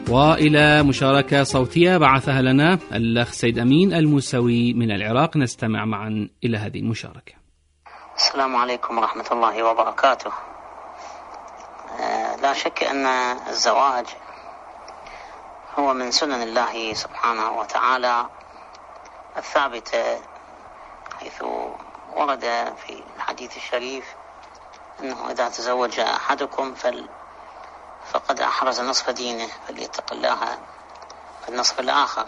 وإلى مشاركة صوتية بعثها لنا الأخ سيد أمين الموسوي من العراق، نستمع معا إلى هذه المشاركة. السلام عليكم ورحمة الله وبركاته. لا شك أن الزواج هو من سنن الله سبحانه وتعالى الثابتة، حيث ورد في الحديث الشريف أنه إذا تزوج أحدكم فقد أحرز نصف دينه فليتق الله في النصف الآخر.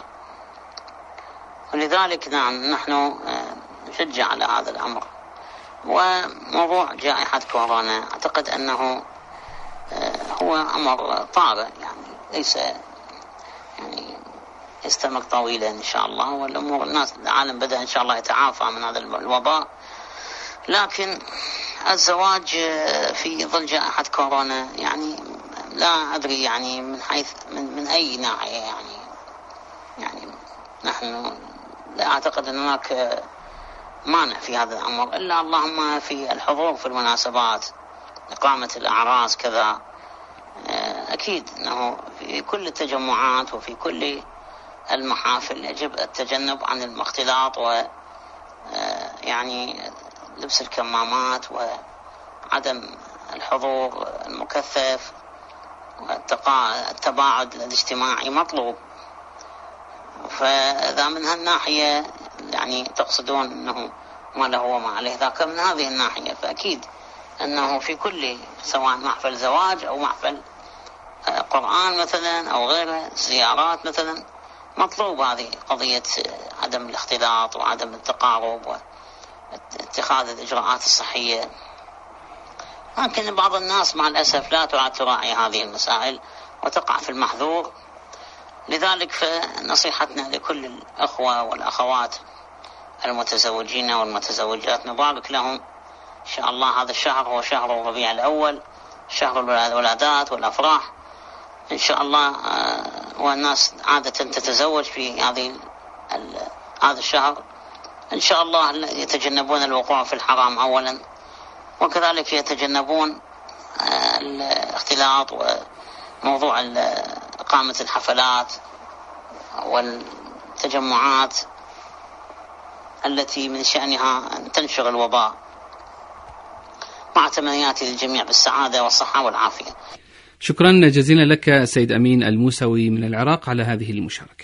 ولذلك نحن نشجع على هذا الأمر. وموضوع جائحة كورونا أعتقد أنه هو أمر طارئ، ليس يستمر طويلا إن شاء الله، والأمور العالم بدأ إن شاء الله يتعافى من هذا الوباء. لكن الزواج في ظل جائحة كورونا لا أدري من حيث من أي ناحية نحن لا أعتقد أن هناك مانع في هذا الأمر، إلا اللهم في الحضور في المناسبات، إقامة الأعراس كذا. أكيد أنه في كل التجمعات وفي كل المحافل يجب التجنب عن الاختلاط لبس الكمامات وعدم الحضور المكثف، والتباعد الاجتماعي مطلوب. فإذا من هالناحية تقصدون أنه ما له وما عليه ذاك من هذه الناحية، فأكيد أنه في كل سواء محفل زواج أو محفل قرآن مثلا أو غيره، زيارات مثلا، مطلوب هذه قضية عدم الاختلاط وعدم التقارب واتخاذ الإجراءات الصحية. لكن بعض الناس مع الأسف لا تراعي هذه المسائل وتقع في المحظور. لذلك فنصيحتنا لكل الأخوة والأخوات المتزوجين والمتزوجات، نبارك لهم إن شاء الله. هذا الشهر هو شهر الربيع الأول، شهر الولادات والأفراح إن شاء الله. والناس عادة تتزوج في هذا الشهر إن شاء الله، يتجنبون الوقوع في الحرام أولا، وكذلك يتجنبون الاختلاط وموضوع إقامة الحفلات والتجمعات التي من شأنها أن تنشر الوباء، مع تمنياتي للجميع بالسعادة والصحة والعافية. شكرا جزيلا لك سيد أمين الموسوي من العراق على هذه المشاركة.